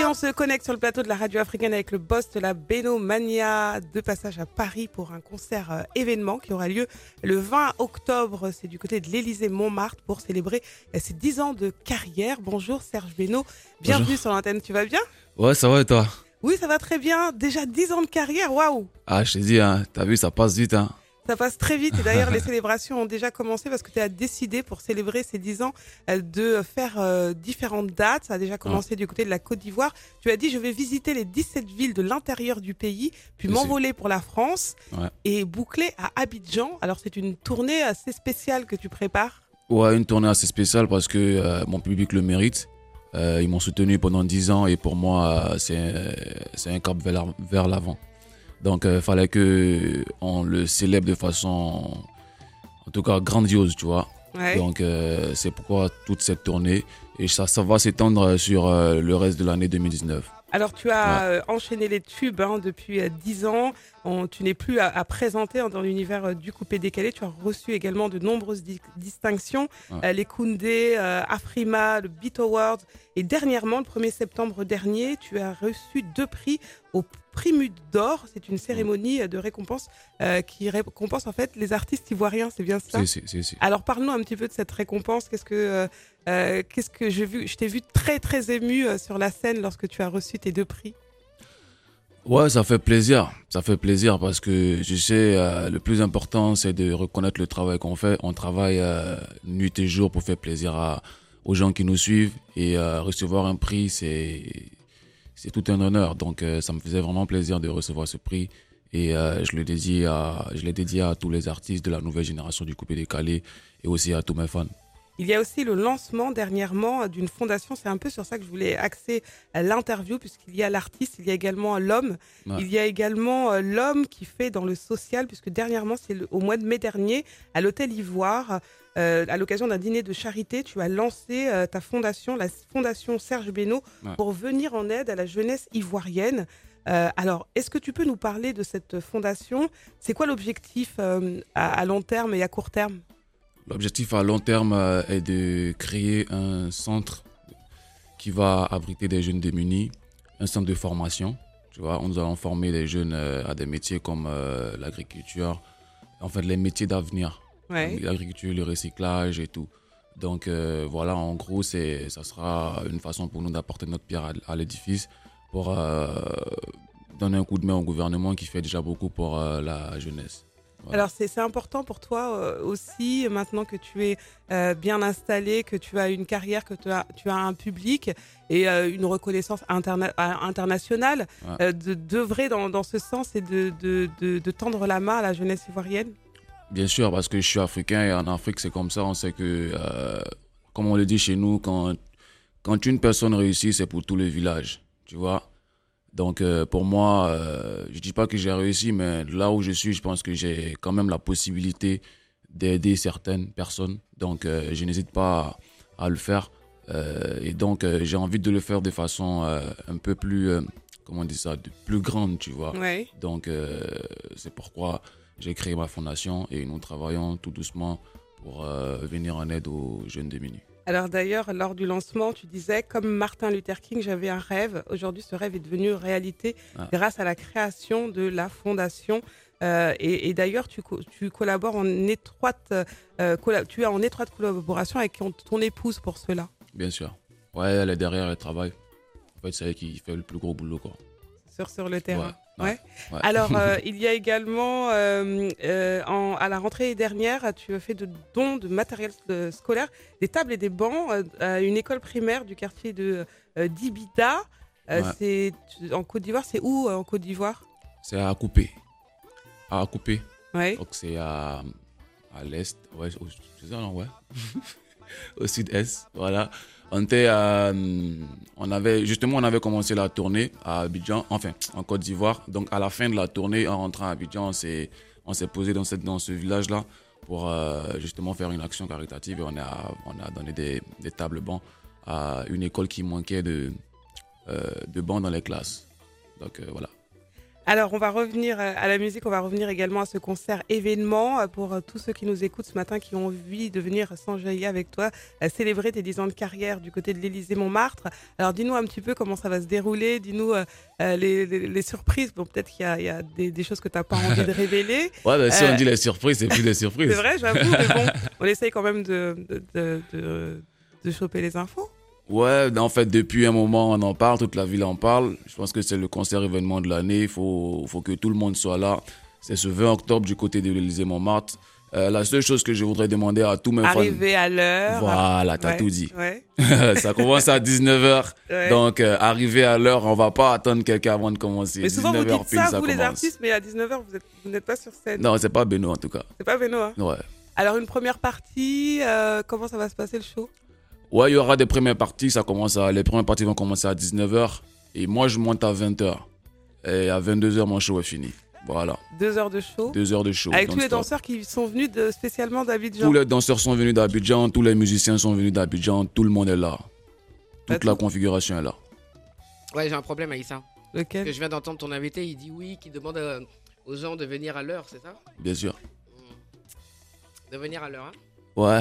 on se connecte sur le plateau de la radio africaine avec le boss de la Benomania, de passage à Paris pour un concert événement qui aura lieu le 20 octobre. C'est du côté de l'Élysée-Montmartre pour célébrer ses 10 ans de carrière. Bonjour Serge Beno, bienvenue Bonjour. sur l'antenne, tu vas bien? Ouais, ça va et toi? Oui, ça va très bien. Déjà 10 ans de carrière, waouh! Ah, je t'ai dit, hein, t'as vu, ça passe vite. Hein. Ça passe très vite et d'ailleurs les célébrations ont déjà commencé parce que tu as décidé pour célébrer ces 10 ans de faire différentes dates. Ça a déjà commencé du côté de la Côte d'Ivoire. Tu as dit je vais visiter les 17 villes de l'intérieur du pays, puis m'envoler pour la France et boucler à Abidjan. Alors c'est une tournée assez spéciale que tu prépares. Ouais, une tournée assez spéciale parce que mon public le mérite. Ils m'ont soutenu pendant 10 ans et pour moi, c'est un cap vers l'avant. Donc, il fallait qu'on le célèbre de façon, en tout cas, grandiose, tu vois. Ouais. Donc, c'est pourquoi toute cette tournée. Et ça va s'étendre sur le reste de l'année 2019. Alors tu as enchaîné les tubes depuis 10 ans. Tu n'es plus à présenter dans l'univers du coupé-décalé. Tu as reçu également de nombreuses distinctions. Les Koundé, Afrima, le Beat Awards. Et dernièrement, le 1er septembre dernier, tu as reçu 2 prix au Primus d'Or. C'est une cérémonie de récompense qui récompense en fait les artistes ivoiriens. C'est bien ça? Si. Alors parle-nous un petit peu de cette récompense. Qu'est-ce que j'ai vu? Je t'ai vu très très ému sur la scène lorsque tu as reçu tes 2 prix. Ouais, ça fait plaisir. Ça fait plaisir parce que je sais, le plus important, c'est de reconnaître le travail qu'on fait. On travaille nuit et jour pour faire plaisir aux gens qui nous suivent et recevoir un prix, c'est tout un honneur. Donc, ça me faisait vraiment plaisir de recevoir ce prix et je l'ai dédié à tous les artistes de la nouvelle génération du coupé-décalé et aussi à tous mes fans. Il y a aussi le lancement dernièrement d'une fondation. C'est un peu sur ça que je voulais axer l'interview, puisqu'il y a l'artiste, il y a également l'homme. Ouais. Il y a également l'homme qui fait dans le social, puisque dernièrement, c'est au mois de mai dernier, à l'Hôtel Ivoire, à l'occasion d'un dîner de charité, tu as lancé ta fondation, la fondation Serge Beno, pour venir en aide à la jeunesse ivoirienne. Alors, est-ce que tu peux nous parler de cette fondation? C'est quoi l'objectif à long terme et à court terme? L'objectif à long terme est de créer un centre qui va abriter des jeunes démunis, un centre de formation. Tu vois, nous allons former les jeunes à des métiers comme l'agriculture, en fait les métiers d'avenir, l'agriculture, le recyclage et tout. Donc voilà, en gros, ça sera une façon pour nous d'apporter notre pierre à l'édifice pour donner un coup de main au gouvernement qui fait déjà beaucoup pour la jeunesse. Voilà. Alors, c'est important pour toi aussi, maintenant que tu es bien installé, que tu as une carrière, que tu as un public et une reconnaissance internationale, d'œuvrer dans ce sens et de tendre la main à la jeunesse ivoirienne? Bien sûr, parce que je suis africain et en Afrique, c'est comme ça. On sait que, comme on le dit chez nous, quand une personne réussit, c'est pour tout le village, tu vois. Donc pour moi, je dis pas que j'ai réussi, mais là où je suis, je pense que j'ai quand même la possibilité d'aider certaines personnes. Donc je n'hésite pas à le faire. Et donc j'ai envie de le faire de façon un peu plus, comment on dit ça, plus grande, tu vois. Ouais. Donc c'est pourquoi j'ai créé ma fondation et nous travaillons tout doucement pour venir en aide aux jeunes démunis. Alors d'ailleurs, lors du lancement, tu disais, comme Martin Luther King, j'avais un rêve. Aujourd'hui, ce rêve est devenu réalité grâce à la création de la fondation. Et d'ailleurs, tu collabores en étroite, tu es en étroite collaboration avec ton épouse pour cela. Bien sûr. Ouais, elle est derrière, elle travaille. En fait, c'est elle qui fait le plus gros boulot, quoi. Sur le terrain. Ouais. Alors, il y a également, à la rentrée dernière, tu as fait de dons de matériel scolaire, des tables et des bancs à une école primaire du quartier de d'Ibida. C'est en Côte d'Ivoire. C'est où en Côte d'Ivoire? C'est à Coupé. À Coupé. Ouais. Donc c'est à l'est. Ouais, c'est ça, non, ouais. Au sud-est, voilà. On avait commencé la tournée à Abidjan, enfin en Côte d'Ivoire. Donc à la fin de la tournée, en rentrant à Abidjan, on s'est posé dans ce village-là pour justement faire une action caritative et on a donné des tables bancs à une école qui manquait de bancs dans les classes. Donc voilà. Alors, on va revenir à la musique, on va revenir également à ce concert événement pour tous ceux qui nous écoutent ce matin, qui ont envie de venir s'enjailler avec toi, célébrer tes 10 ans de carrière du côté de l'Élysée-Montmartre. Alors, dis-nous un petit peu comment ça va se dérouler, dis-nous les surprises. Bon, peut-être qu'il y a des choses que tu n'as pas envie de révéler. Ouais, bah, si on dit les surprises, c'est plus des surprises. C'est vrai, j'avoue, mais bon, on essaye quand même de choper les infos. Ouais, en fait, depuis un moment, on en parle, toute la ville en parle. Je pense que c'est le concert événement de l'année. Il faut que tout le monde soit là. C'est ce 20 octobre du côté de l'Élysée-Montmartre. La seule chose que je voudrais demander à tous mes fans... Arriver à l'heure. Voilà, t'as tout dit. Ouais. Ça commence à 19h. Ouais. Donc, arriver à l'heure, on va pas attendre quelqu'un avant de commencer. Mais souvent, 19h vous dites pile, ça, vous commence. les artistes, mais à 19h, vous n'êtes pas sur scène. Non, c'est pas Benoît en tout cas. C'est pas Benoît. Ouais. Alors, une première partie, comment ça va se passer le show? Ouais, il y aura des premières parties. Les premières parties vont commencer à 19h. Et moi, je monte à 20h. Et à 22h, mon show est fini. Voilà. 2 heures de show. 2 heures de show. Avec tous les danseurs qui sont venus spécialement d'Abidjan. Tous les danseurs sont venus d'Abidjan. Tous les musiciens sont venus d'Abidjan. Tout le monde est là. Toute la configuration est là. Ouais, j'ai un problème avec ça. Lequel? Que je viens d'entendre ton invité. Il dit oui, qui demande aux gens de venir à l'heure, c'est ça? Bien sûr. De venir à l'heure, hein? Ouais.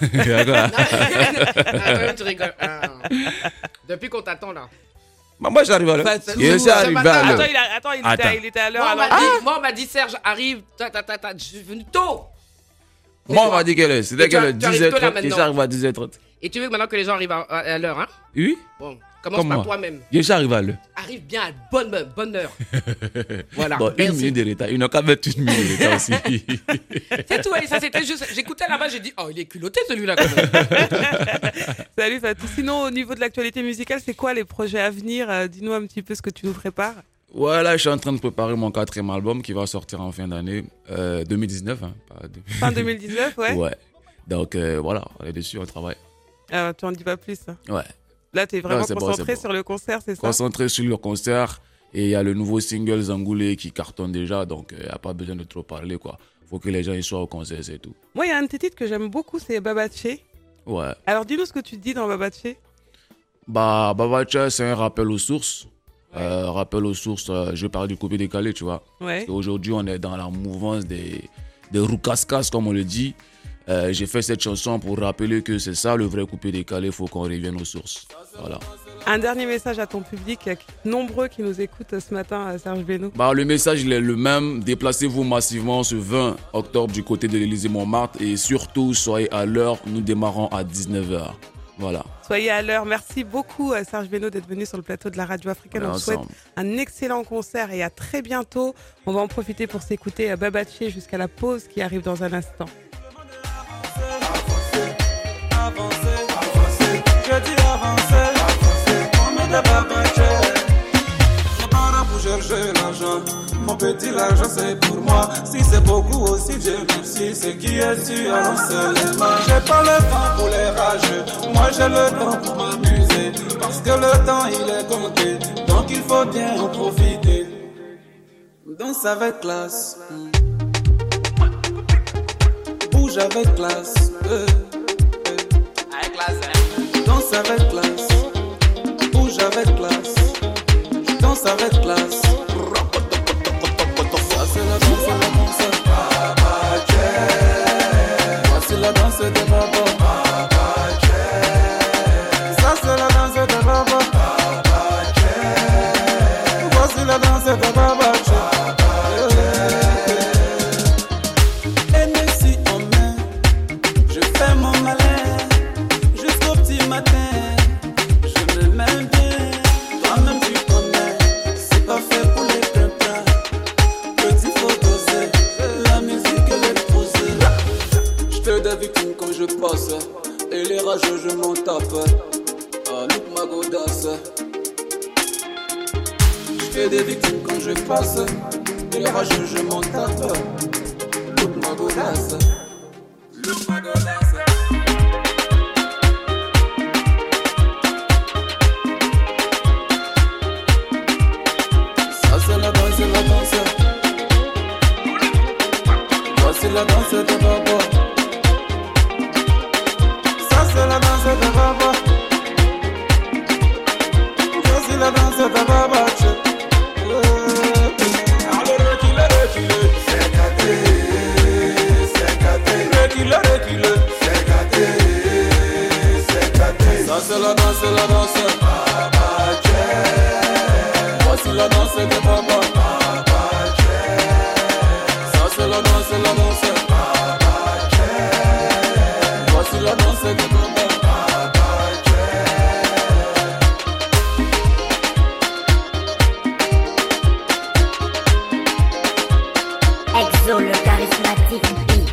Tu rigoles. Depuis qu'on t'attend là. Moi, j'arrive à l'heure. Je arrivé à l'heure. Attends, Attends. il était à l'heure. Moi, on m'a dit Serge, arrive. Je suis venu tôt. Moi, on m'a dit qu'elle est. C'était qu'elle est tu arrives tôt là 10h30 et maintenant. j'arrive à 10h30. Et tu veux maintenant que les gens arrivent à l'heure, hein? Oui? Bon, commence par toi-même. J'arrive à l'heure. Arrive bien à bonne heure. Voilà. Bon, une minute de retard. Il n'a qu'à mettre une minute de retard aussi. C'est tout, et ça c'était juste. J'écoutais là-bas, j'ai dit, oh, il est culotté celui-là quand même. Salut Fatou. Sinon, au niveau de l'actualité musicale, c'est quoi les projets à venir? Dis-nous un petit peu ce que tu nous prépares. Ouais, là, je suis en train de préparer mon 4e album qui va sortir en fin d'année 2019. Hein, Fin 2019, ouais. Ouais. Donc, voilà, on est dessus, on travaille. Tu en dis pas plus. Ouais. Là, tu es vraiment concentré bon. sur le concert, c'est ça? Concentré sur le concert. Et il y a le nouveau single Zangoulé qui cartonne déjà. Donc, il n'y a pas besoin de trop parler, quoi. Faut que les gens y soient au concert, c'est tout. Moi, il y a un petit titre que j'aime beaucoup, c'est Babaché. Ouais. Alors, dis-nous ce que tu dis dans Babaché. Babaché, c'est un rappel aux sources. Rappel aux sources, je parle du copier-décalé, tu vois. Ouais. Parce qu'aujourd'hui, on est dans la mouvance des roucascas, comme on le dit. J'ai fait cette chanson pour rappeler que c'est ça le vrai coupé-décalé, il faut qu'on revienne aux sources. Voilà. Un dernier message à ton public, il y a nombreux qui nous écoutent ce matin, Serge Beno. Le message il est le même, déplacez-vous massivement ce 20 octobre du côté de l'Élysée-Montmartre et surtout soyez à l'heure, nous démarrons à 19h. Voilà. Soyez à l'heure. Merci beaucoup Serge Beno d'être venu sur le plateau de la radio africaine. On souhaite un excellent concert et à très bientôt. On va en profiter pour s'écouter Babaché jusqu'à la pause qui arrive dans un instant. Je dis avancer, on met de Babaché. Je pars pour chercher l'argent, mon petit l'argent c'est pour moi. Si c'est beaucoup aussi, Dieu merci, c'est qui es-tu, allons les mains. J'ai pas le temps pour les rageux, moi j'ai le temps pour m'amuser. Parce que le temps il est compté, donc il faut bien en profiter. Danse avec classe, bouge avec classe. Danse avec classe, bouge avec classe, je danse avec classe. Ça c'est la danse, Babaché. Voici la danse de Baba. Babaché. Ça c'est la danse de Baba. Babaché. Voici la danse de Babaché. Et merci en main, je fais mon malin. Je me mets bien, toi-même tu connais. C'est pas fait pour les pimpins. Petit faut doser, la musique elle est posée. Je fais des victimes quand je passe, et les rageux je m'en tape. Look ma godasse. Je fais des victimes quand je passe, et les rageux je m'en tape. Look ma godasse. Look ma godasse. C'est la danse, c'est la danse. Voici la danse de Baba. Ça c'est la danse de Baba. Voici la danse de Baba. danse de Baba. Ça c'est la danse voici la danse de Baba. Exo le charismatique.